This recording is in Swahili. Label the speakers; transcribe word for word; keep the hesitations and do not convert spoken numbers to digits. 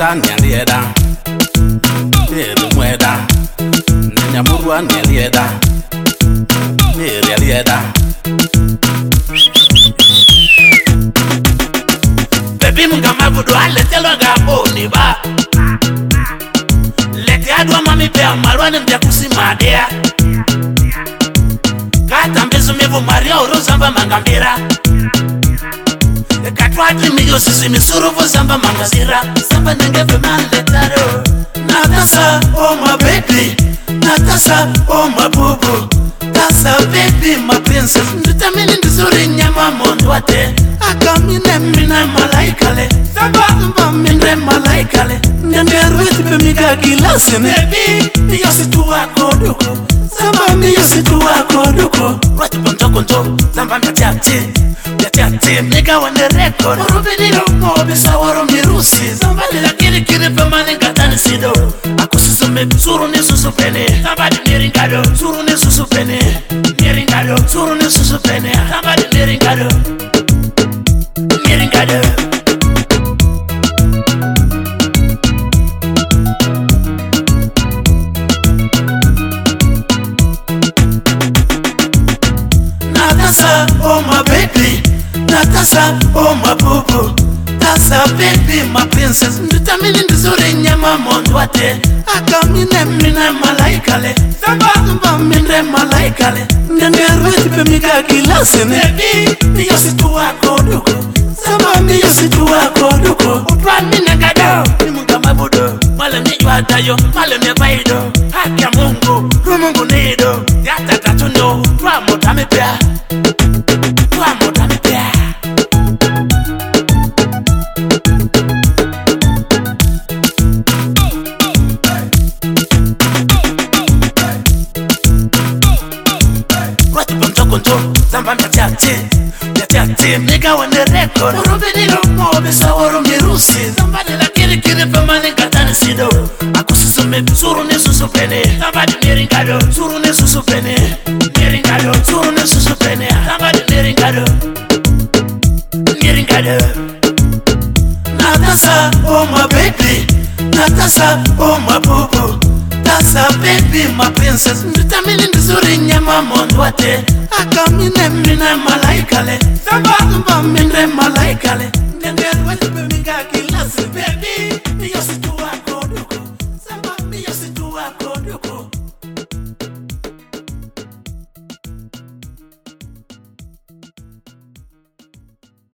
Speaker 1: Natasa nyalieda Nere mweda Nyamurwa nyalieda Nere alieda Baby mga mabudu alete loga boni ba Lete adwa mami pea marwane mbya kusimadea Kata mbezu mevu maria uruzamba mangambira Katwati miyo sisi misurufu zamba mangazira Zamba nengefe manletaro Natasa, oh my baby Natasa, oh my boo-boo Tasa baby, my princess Nditamini ndizuri nyama mondwate Akamine mine malaikale Zamba zamba mine malaikale Nyanderwezi pemiga gilasine Baby, miyo situ wako duko Zamba miyo situ wako duko Rati ponto konto, zamba miyatiati Yati nigga when the record Orubiniro mobi sawaro mirusi Zambali la kiri kiri pe mani katani sido Akusisume suru ni susu pene Zambali niringado suru ni susu pene Niringado suru ni susu pene Zambali niringado Niringado Natasa, oh my baby Natasa, oh my boo-boo Tasa baby, my princess Nditamini ndizuri nyama mondwate Akamine mine malaikale Zamba zamba mine malaikale Nyanderwezi pemiga gilasine Baby, miyo situ wako duko Zamba miyo situ wako duko Utwa mine gado, nimunga mabudo Male nijwa dayo, male mebaido Haki ya mungu, rumungu nido Yata tatundo, twa motame pia Twa motame pia Zamba miyatiati, miyatiati Nigga when the record Orubiniro mobi sawaro mirusi Zambali la kiri kiri pe mani katani sido Akusisume suru ni susu pene Zambali niringado suru ni susu pene Niringado suru ni susu pene Zambali niringado Niringado Natasa, oh my baby Natasa, oh my boo-boo Tasa baby, my princess Nditamini ndizuri nyama mondwate Akamine mine malaikale Zamba zamba mine malaikale Nyanderwezi